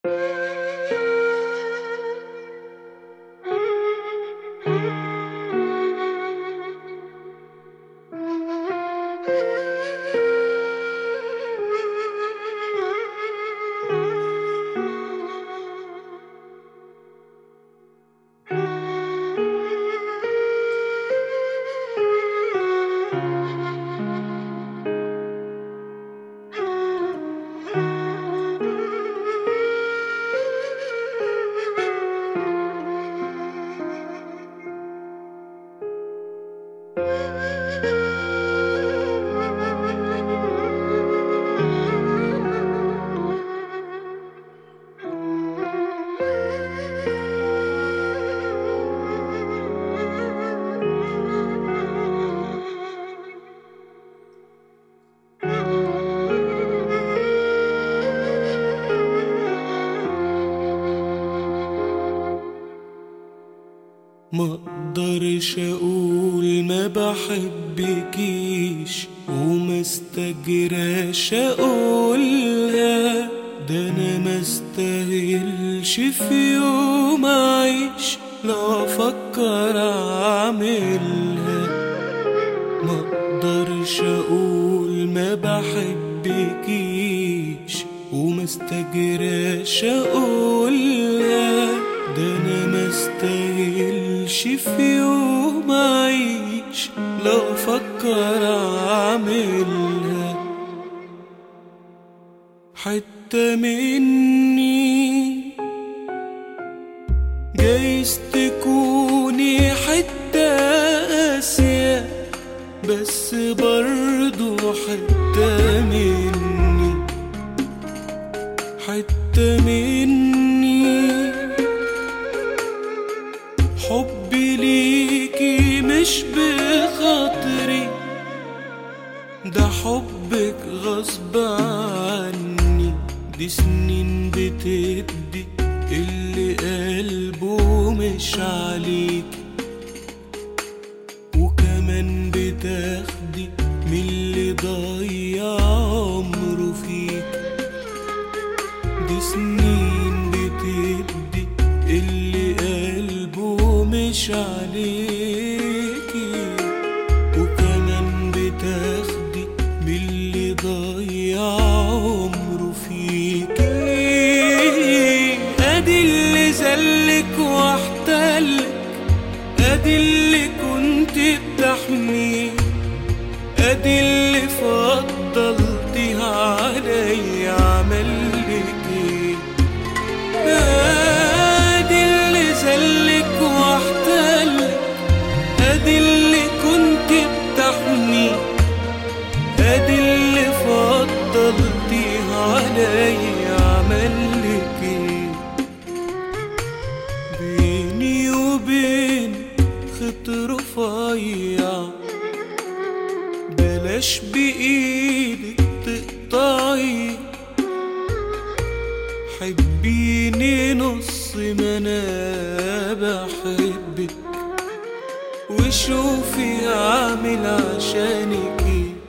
مقدرش اقول ما بحبكيش وما استجراش اقولها، ده انا ما استاهلش في يوم اعيش لو افكر اعملها. مقدرش اقول ما بحبكيش وما استجراش اقولها، ده انا ما استاهلش في يوم اعيش لو افكر اعملها. حتة مني جايز تكوني حتة قاسية، بس برضو حتة مني. حتة مني حبي ليكي مش بخاطري، ده حبك غصب عني. دي سنين بتدي اللي قلبه مش عليك، وكمان بتاخدي من اللي ضيع عمره فيك. دي سنين بتدي اللي قلبه مش عليكي، وكمان بتاخدي من اللي ضيع عمره فيكي. ادي اللي زلك واحتلك، ادي اللي كنت بتحميه، ادي اللي فضلتيها علي عملك ايه. ادي اللي زلك واحتلك، ادي اللي كنت بتحميه، ادي اللي فضلتيها علي عملك ايه. بيني وبين خط رفيع، بلاش بإيدك تقطعي. حبيني نص ما انا بحبك، وشوفي اعمل عشانك ايه.